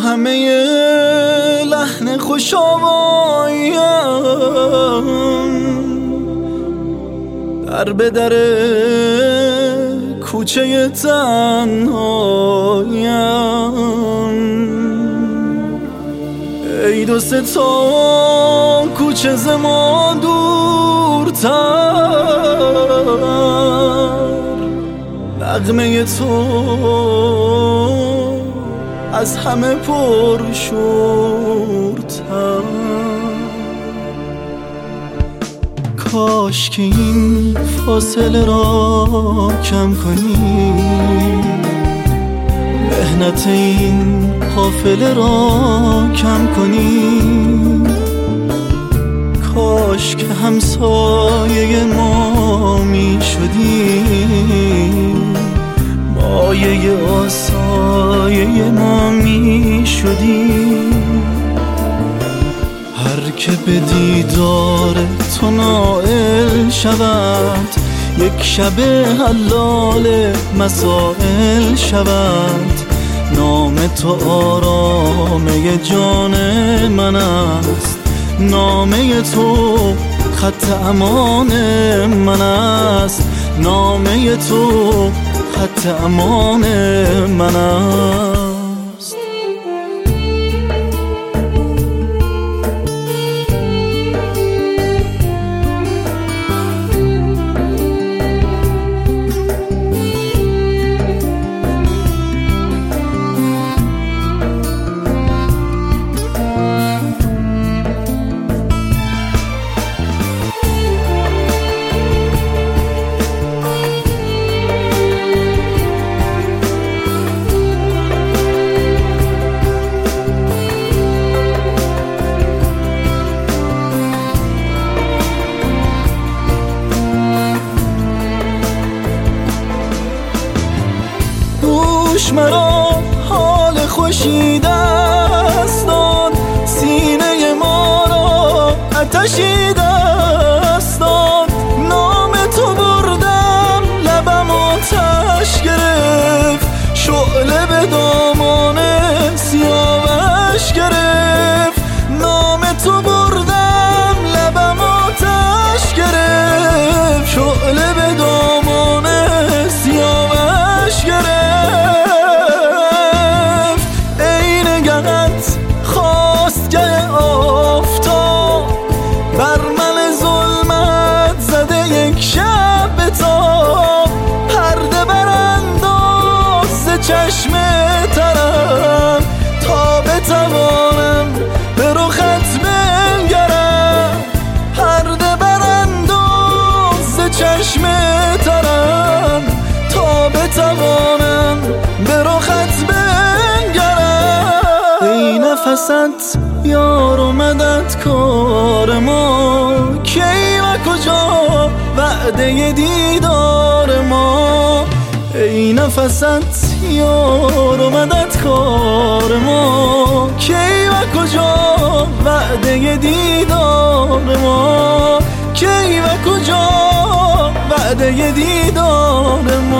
همه لحن خوش آواییم در به در کوچه تنهایم. ای دو سه تا کوچه ز ما دورتر، نغمه تو از همه پرشورتر. کاش که این فاصله را کم کنی، محنت این قافله را کم کنی. کاش که همسایه ما می شدی، مایه آسایه ما می شدی. هر که به دیدار تو نائل شود، یک شب حلال مسائل شود. نام تو آرامه جان من است، نامه تو خط امان من است، نامه تو خط امان من است. دوش مرا حال خوشی دست داد، سینه ما را آتشی دست داد. نام تو بردم لبم آتش گرفت، شعله به دامان سیاوش گرفت. نام تو بردم لبم آتش گرفت، شعله به دامان سیاوش گرفت. چشم ترم تا بتوانم به رخت بنگرم، پرده برانداز چشم ترم تا بتوانم به رخت بنگرم. ای نفست یار و مددکار ما، کی و کجا وعده دیدار ما. ای نفست یار و مددکار ما، کی و کجا وعده دیدار ما، کی و کجا وعده دیدار ما.